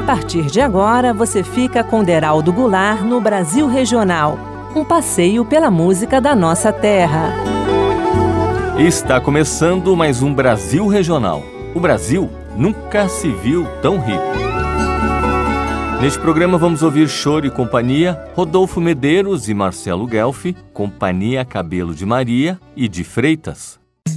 partir de agora, você fica com Deraldo Goulart no Brasil Regional, um passeio pela música da nossa terra. Está começando mais um Brasil Regional. O Brasil nunca se viu tão rico. Neste programa vamos ouvir Choro e Companhia, Rodolfo Medeiros e Marcelo Guelfi, Companhia Cabelo de Maria e de Freitas.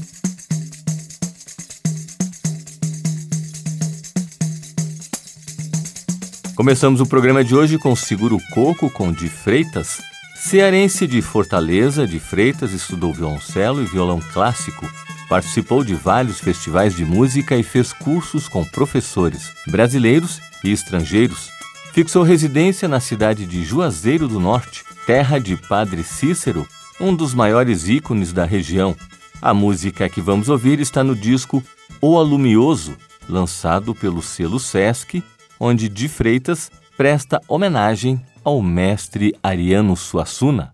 Começamos o programa de hoje com Seguro Coco, com de Freitas. Cearense de Fortaleza, de Freitas estudou violoncelo e violão clássico. Participou de vários festivais de música e fez cursos com professores brasileiros e estrangeiros. Fixou residência na cidade de Juazeiro do Norte, terra de Padre Cícero, um dos maiores ícones da região. A música que vamos ouvir está no disco O Alumioso, lançado pelo selo Sesc, onde de Freitas presta homenagem ao mestre Ariano Suassuna.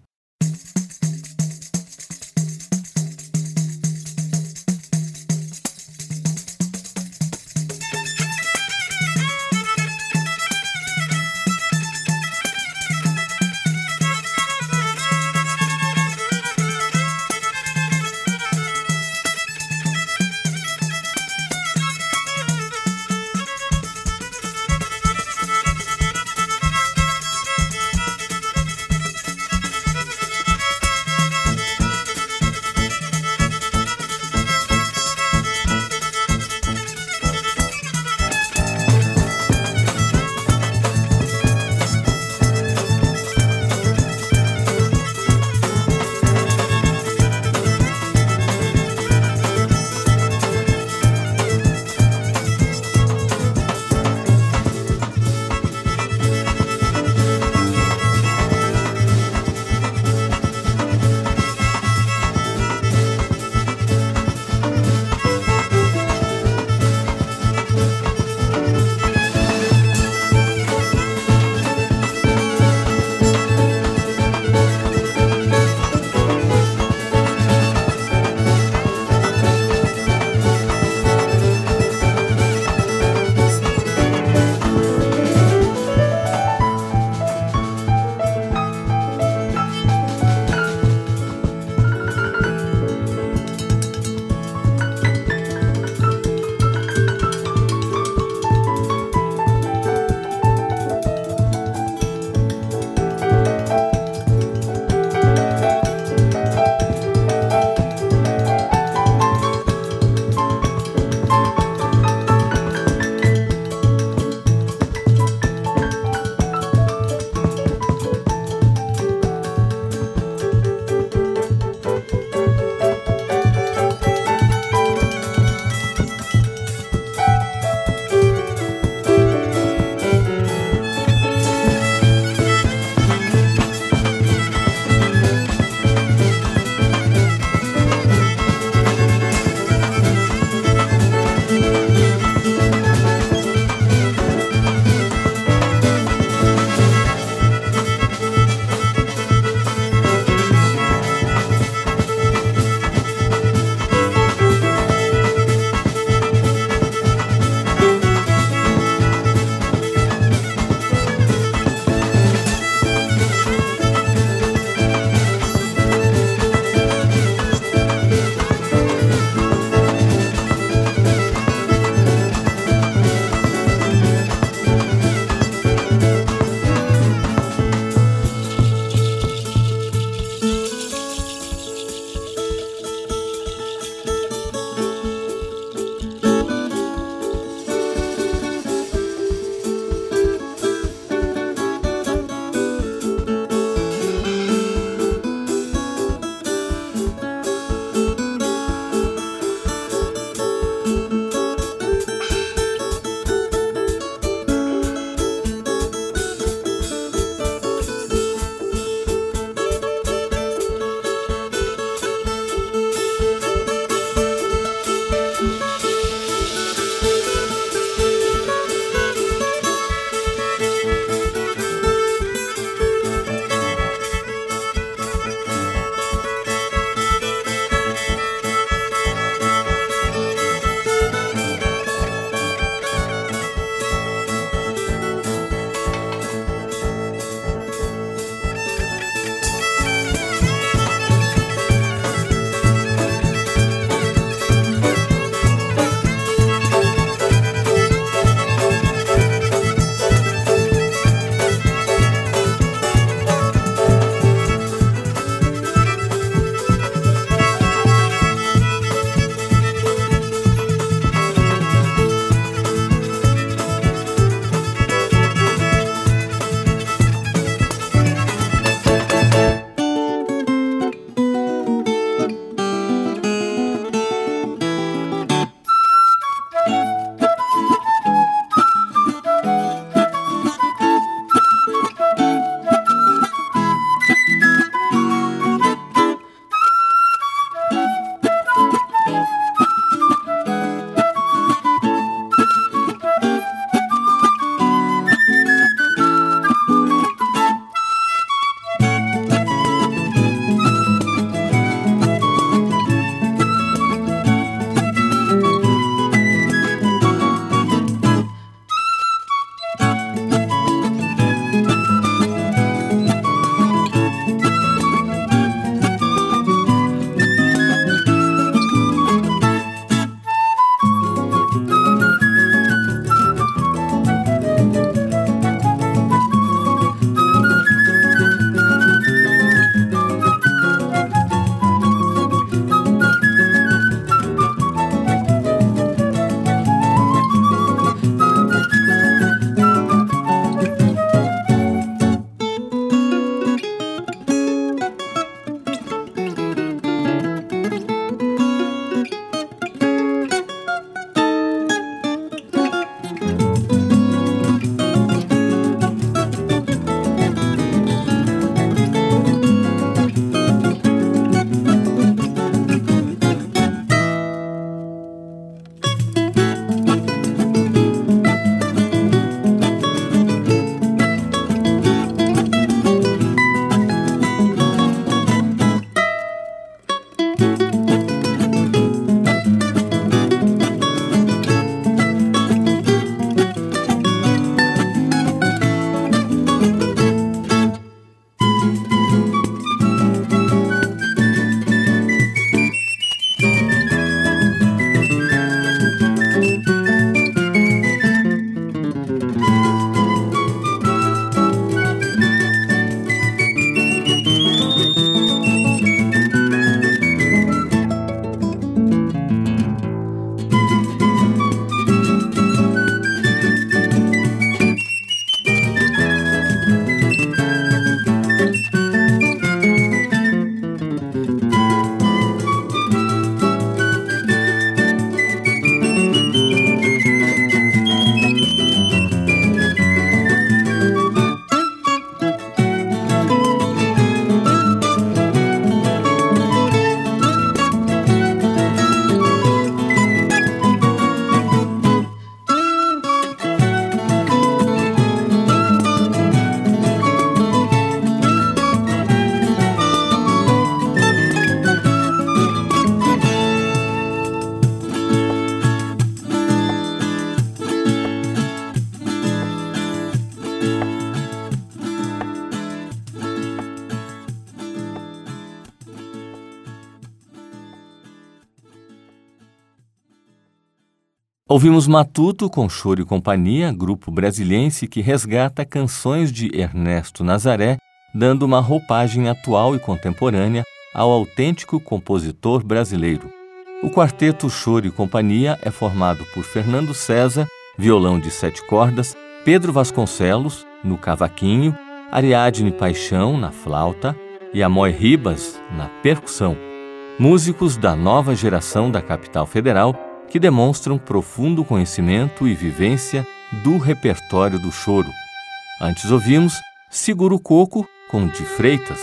Ouvimos Matuto com Choro e Companhia, grupo brasiliense que resgata canções de Ernesto Nazaré, dando uma roupagem atual e contemporânea ao autêntico compositor brasileiro. O quarteto Choro e Companhia é formado por Fernando César, violão de 7 cordas, Pedro Vasconcelos, no cavaquinho, Ariadne Paixão, na flauta, e Amói Ribas, na percussão. Músicos da nova geração da capital federal que demonstram profundo conhecimento e vivência do repertório do choro. Antes ouvimos Segura o Coco, com Di Freitas.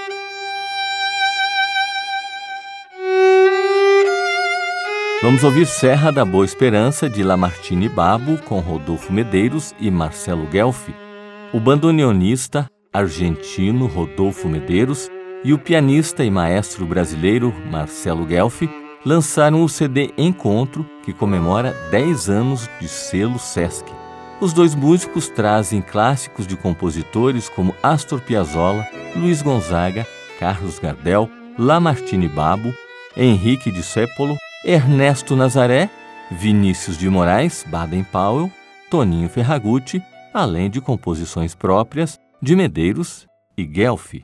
Vamos ouvir Serra da Boa Esperança, de Lamartine Babo, com Rodolfo Medeiros e Marcelo Guelfi. O bandoneonista argentino Rodolfo Medeiros e o pianista e maestro brasileiro Marcelo Guelfi lançaram o CD Encontro, que comemora 10 anos de selo Sesc. Os dois músicos trazem clássicos de compositores como Astor Piazzolla, Luiz Gonzaga, Carlos Gardel, Lamartine Babo, Henrique Discépolo, Ernesto Nazaré, Vinícius de Moraes, Baden-Powell, Toninho Ferragutti, além de composições próprias de Medeiros e Guelfi.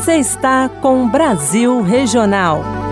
Você está com Brasil Regional.